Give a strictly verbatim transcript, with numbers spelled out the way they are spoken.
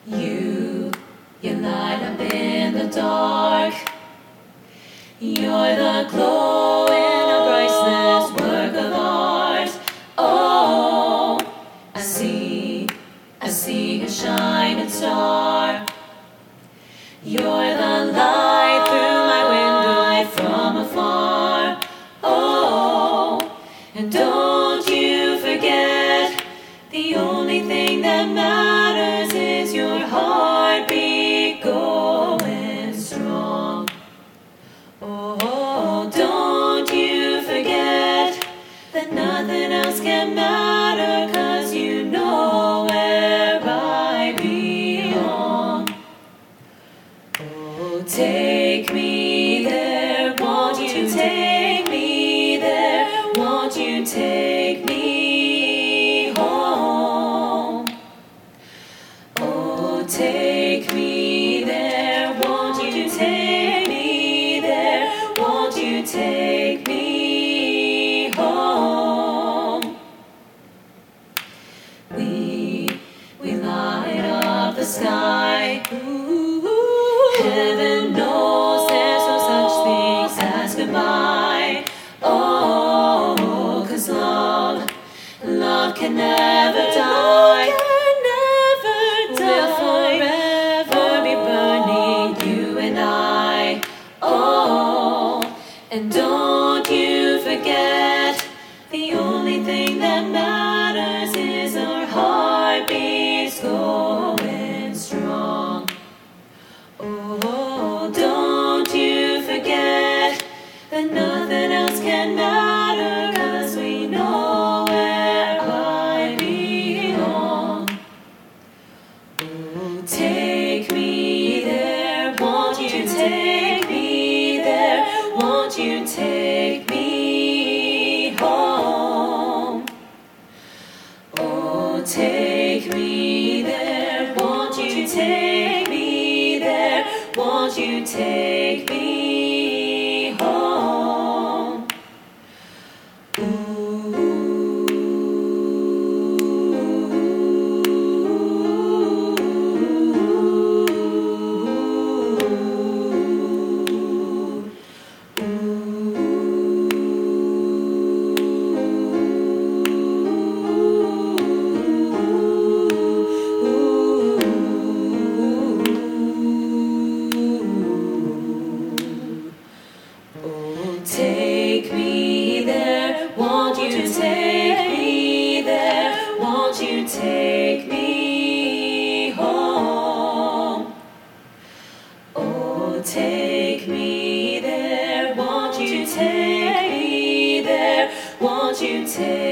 You, you light up in the dark. You're the glow in a priceless work of art. Oh, I see, I see a shining star. You're the light through my window from afar. Oh, and don't you forget, the only thing that matters is your heartbeat going strong. Oh, don't you forget that nothing else can matter, 'cause you know where I belong. Oh, take me there, won't you take me there, won't you take me home? Oh, take me there, won't you take me there, won't you take me home? We, we light up the sky. Heaven knows there's no such thing as goodbye. Oh, 'cause love, love can never die. We'll forever be burning, you and I. Oh, and don't you forget, the only thing that matters is our heartbeats going strong. Oh, don't you forget that nothing else can matter, 'cause we know where I belong. Oh, take me there, won't you take me there, won't you take me home? Oh, take me there, won't you take me there, won't you take me home? Take me there, won't you take me there, won't you take me home? Oh, take me there, won't you take me there, won't you take